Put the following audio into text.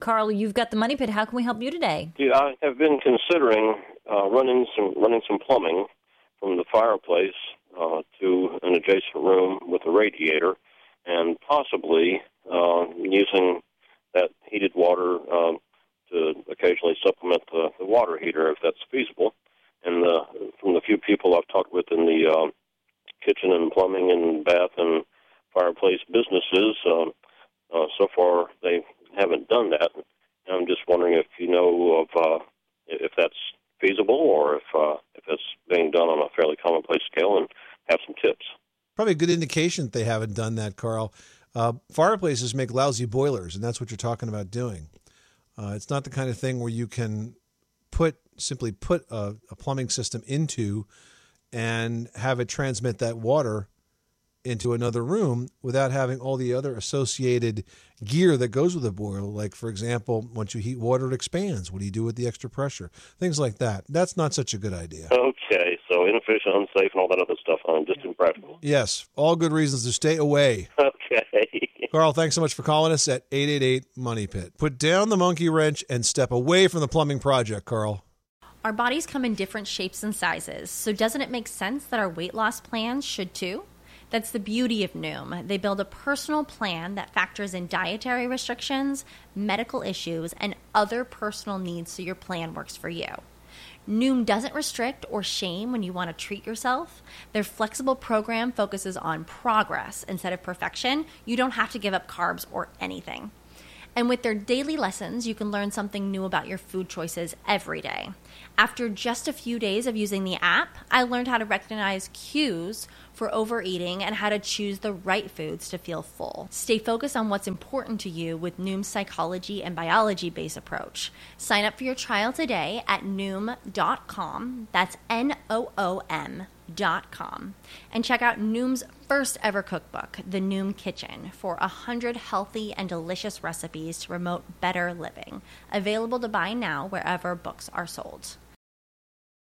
Carl, you've got the Money Pit. How can we help you today? Yeah, I have been considering running some plumbing from the fireplace to an adjacent room with a radiator, and possibly using that heated water to occasionally supplement the water heater, if that's feasible. And from the few people I've talked with in the kitchen and plumbing and bath and fireplace businesses, so far they haven't done that. And I'm just wondering if you know of if that's feasible or if it's being done on a fairly commonplace scale, and have some tips. Probably a good indication that they haven't done that, Carl. Fireplaces make lousy boilers, and that's what you're talking about doing. It's not the kind of thing where you can simply put a plumbing system into and have it transmit that water into another room without having all the other associated gear that goes with a boiler. Like, for example, once you heat water, it expands. What do you do with the extra pressure? Things like that. That's not such a good idea. Okay, so inefficient, unsafe, and all that other stuff. Just impractical. Yes, all good reasons to stay away. Okay. Carl, thanks so much for calling us at 888-MONEY-PIT. Put down the monkey wrench and step away from the plumbing project, Carl. Our bodies come in different shapes and sizes, so doesn't it make sense that our weight loss plans should too? That's the beauty of Noom. They build a personal plan that factors in dietary restrictions, medical issues, and other personal needs so your plan works for you. Noom doesn't restrict or shame when you want to treat yourself. Their flexible program focuses on progress instead of perfection. You don't have to give up carbs or anything. And with their daily lessons, you can learn something new about your food choices every day. After just a few days of using the app, I learned how to recognize cues for overeating and how to choose the right foods to feel full. Stay focused on what's important to you with Noom's psychology and biology-based approach. Sign up for your trial today at Noom.com. That's Noom.com. And check out Noom's first ever cookbook, The Noom Kitchen, for 100 healthy and delicious recipes to promote better living. Available to buy now wherever books are sold.